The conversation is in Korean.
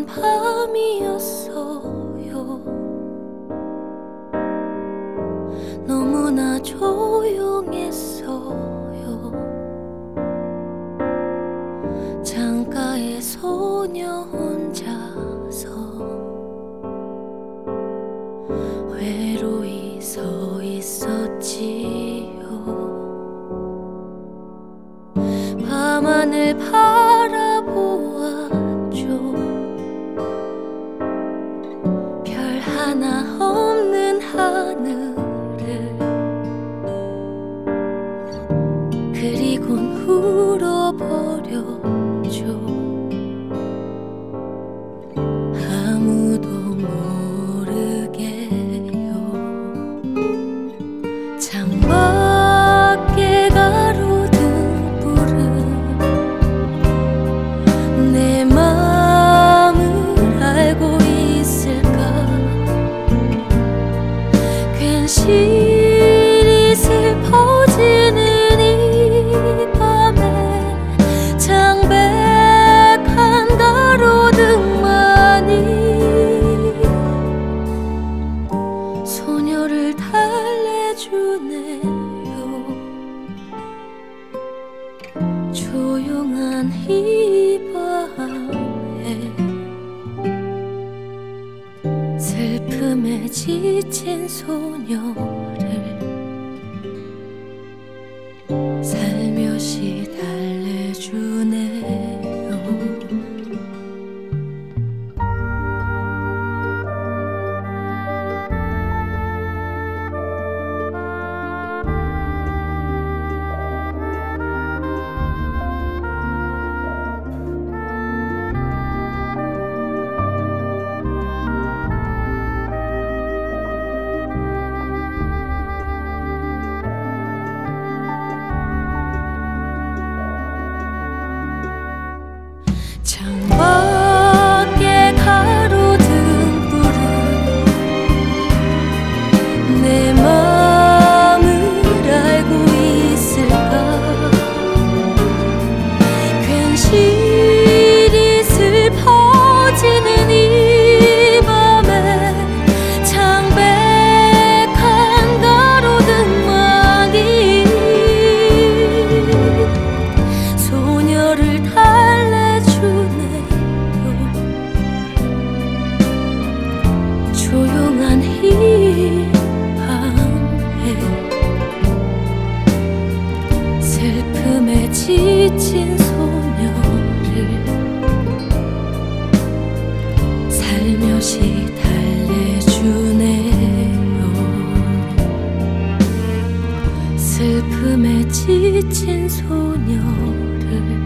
밤이었어요. 너무나 조용했어요. 창가에 소녀 혼자서 외로이 서 있었지요. 밤하늘 바라보았죠. 별 하나 없는 하늘을. 그리곤 울어버렸죠. 아무도 모르게요. 창밖에 가로등 불은 내 마음을 알고 있을까. 괜시리 슬퍼지는 이 밤에 창백한 가로등만이 소녀를 달래주네요. 조용한 이 밤에 슬픔에 지친 소녀를 살며시 달래주네요. 창밖에 가로등 불은 내 마음을 알고 있을까. 괜시리 슬퍼지는 이 밤에 창백한 가로등만이 소녀를 조용한 이 밤에 슬픔에 지친 소녀를 살며시 달래주네요. 슬픔에 지친 소녀를